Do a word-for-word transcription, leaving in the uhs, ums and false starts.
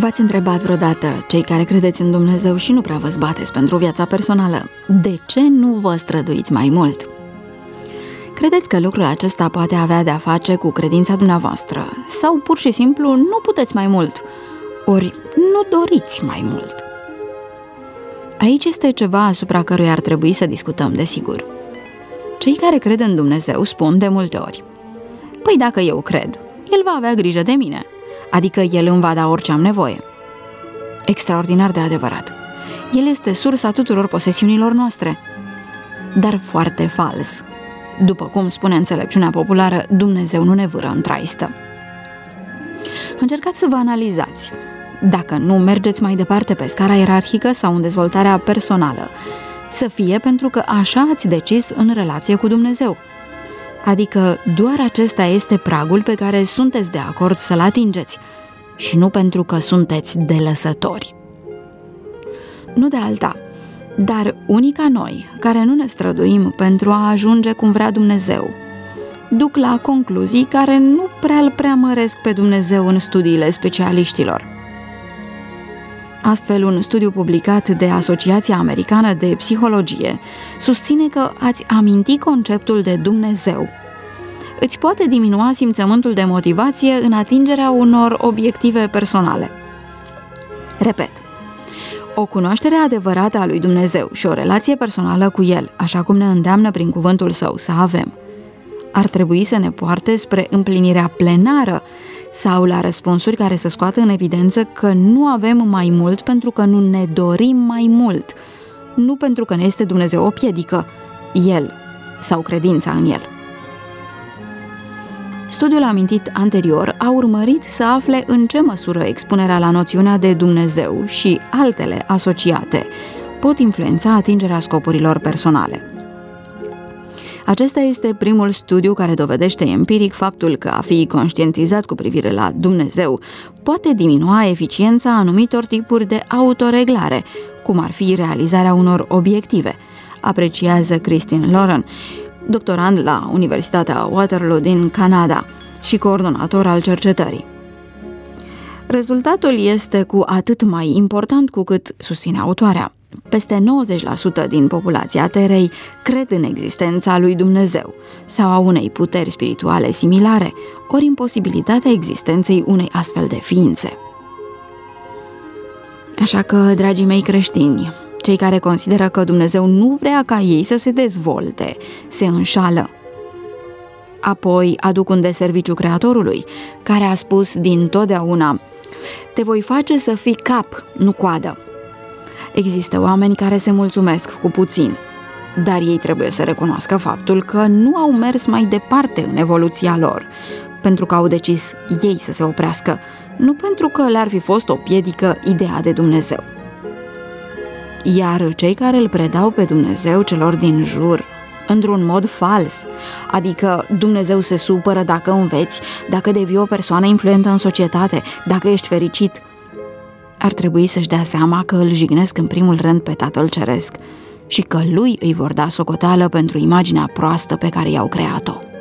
V-ați întrebat vreodată, cei care credeți în Dumnezeu și nu prea vă zbateți pentru viața personală, de ce nu vă străduiți mai mult? Credeți că lucrul acesta poate avea de-a face cu credința dumneavoastră sau pur și simplu nu puteți mai mult, ori nu doriți mai mult? Aici este ceva asupra căruia ar trebui să discutăm, desigur. Cei care cred în Dumnezeu spun de multe ori: păi dacă eu cred, El va avea grijă de mine, adică El îmi va da orice am nevoie. Extraordinar de adevărat. El este sursa tuturor posesiunilor noastre. Dar foarte fals. După cum spune înțelepciunea populară, Dumnezeu nu ne vâră în traistă. Încercați să vă analizați. Dacă nu mergeți mai departe pe scara ierarhică sau în dezvoltarea personală, să fie pentru că așa ați decis în relație cu Dumnezeu. Adică doar acesta este pragul pe care sunteți de acord să-l atingeți și nu pentru că sunteți delăsători. Nu de alta, dar unii ca noi, care nu ne străduim pentru a ajunge cum vrea Dumnezeu, duc la concluzii care nu prea îl preamăresc pe Dumnezeu în studiile specialiștilor. Astfel, un studiu publicat de Asociația Americană de Psihologie susține că ați aminti conceptul de Dumnezeu îți poate diminua simțământul de motivație în atingerea unor obiective personale. Repet, o cunoaștere adevărată a lui Dumnezeu și o relație personală cu El, așa cum ne îndeamnă prin cuvântul Său să avem, ar trebui să ne poarte spre împlinirea plenară sau la răspunsuri care să scoată în evidență că nu avem mai mult pentru că nu ne dorim mai mult, nu pentru că ne este Dumnezeu o piedică, El sau credința în El. Studiul amintit anterior a urmărit să afle în ce măsură expunerea la noțiunea de Dumnezeu și altele asociate pot influența atingerea scopurilor personale. Acesta este primul studiu care dovedește empiric faptul că a fi conștientizat cu privire la Dumnezeu poate diminua eficiența anumitor tipuri de autoreglare, cum ar fi realizarea unor obiective, apreciază Christine Lauren, doctorand la Universitatea Waterloo din Canada și coordonator al cercetării. Rezultatul este cu atât mai important cu cât, susține autoarea, peste nouăzeci la sută din populația Terei cred în existența lui Dumnezeu sau a unei puteri spirituale similare, ori în posibilitatea existenței unei astfel de ființe. Așa că, dragii mei creștini, cei care consideră că Dumnezeu nu vrea ca ei să se dezvolte, se înșală. Apoi aduc un deserviciu Creatorului, care a spus dintotdeauna: te voi face să fii cap, nu coadă. Există oameni care se mulțumesc cu puțin, dar ei trebuie să recunoască faptul că nu au mers mai departe în evoluția lor, pentru că au decis ei să se oprească, nu pentru că le-ar fi fost o piedică ideea de Dumnezeu. Iar cei care îl predau pe Dumnezeu celor din jur, într-un mod fals, adică Dumnezeu se supără dacă înveți, dacă devii o persoană influentă în societate, dacă ești fericit, ar trebui să-și dea seama că îl jignesc în primul rând pe Tatăl Ceresc și că lui îi vor da socoteală pentru imaginea proastă pe care i-au creat-o.